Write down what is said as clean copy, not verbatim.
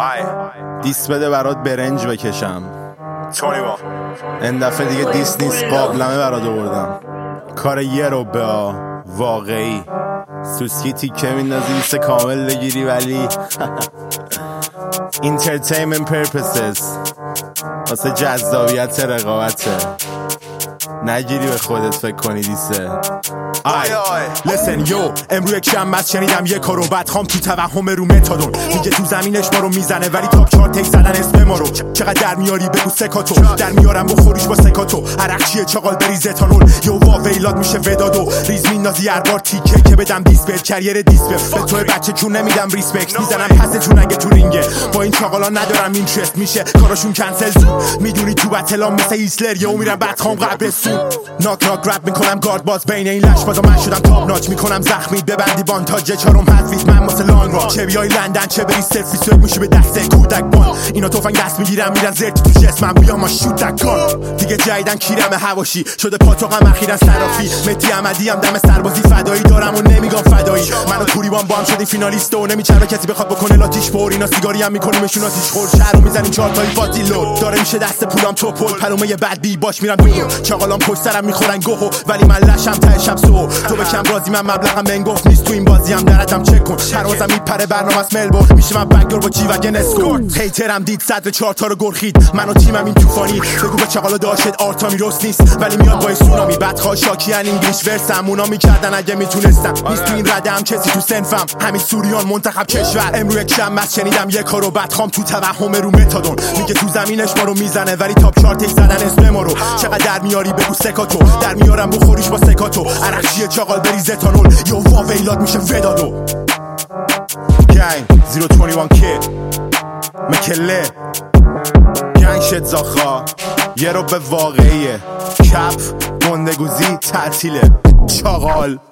دیس بده برات برنج بکشم. این دفعه دیگه دیس نیست، قابلمه برات آوردم. کار یه رو به واقعی سوسکی تیکه میندازی لیست کامل بگیری، ولی entertainment purposes واسه جذابیت رقابته، نگیری به خودت فکر کنی دیسه. لسن یو امروز یک شنبه است، شنیدم یه کارو بدخوام تو توهم رو متادون میگه تو زمینش ما رو میزنه ولی تاپ 4 تک زدن اسم ما رو. چقدر در میاری بگو سکاتو، در میارم بخوریش با سکاتو. عرق چیه چاقال بریز تانول یو وا ویلات میشه ودادو. ریز میندازی هر بار تیکه که بدم دیسپل کریر دیسپل. به تو بچه چون نمیدم ریسپکت، میزنم پس چون اگه تو رینگه. با این چاقالا ندارم اینترست، میشه کاراشون کنسل زود. میدونی تو بتلام مثل ایسلر یهو میرم بدخوام قبل سود. ناک ناک رپ میکنم گارد باز بین این لش بازا من شدم تاپ ناچ. میکنم زخمی ببندی بانتاج چارم حذفیت من واسه لانگ را. چه بیای لندن چه بری سلفی سویت میشه به دست کودک بان. اینا تفنگ دست میگیرم میرن زرت تو جسم، من بیام ما شوت دکان. دیگه جیدن کیرم هواشی شده پاتوقم اخیرا صرافی. مهدی احمدی هم دم سربازی فدایی دارم و نمیگم فدایی. منو توریوان با هم شدیم فینالیست و نمیچره کسی بخواد بکنه لاتیش پر. اینا سیگاری هم میکنیمشون آتیش خور. شهرو میزنیم 4 تایی فاتی لود داره میشه دست پولام توپل. پلومه بد بی باش میرم دورو. چاقالام پشت سرم میخورن گوهو ولی من لشم ته شب سو. تو بکم راضی من مبلغم بنگفت نیست تو این بازی هم درجم چک کن. پروازم میپره برنامه‌اس ملبورن میشه من بنگور با جی وگن اسکورت. هیترم دید صدر 4 تا رو گرخید منو تیمم این طوفانی. بگو به چاقالا داشت آرتامی روست نیست ولی میاد با سونامی. بدخواه شاکیان انگلیش ورسم اونا میکردن اگه میتونستم. نیست تو این ردم کسی تو سنفم همین سوریان منتخب کشور. امروز یک شنبه است، شنیدم یه کارو بدخوام تو توهم رو متادون میگه تو زمینش ما رو میزنه ولی تاپ 4 تک زدن اسم ما رو. چقدر در میاری بگو سکاتو، در میارم بخوریش با سکاتو. عرق چیه چاقال بریز تانول یو وا ویلات میشه ودادو. گنگ 021 kid مکله گنگ شد زاخا یه رو به واقعیه. کپ گندگوزی تعطیله چاقال.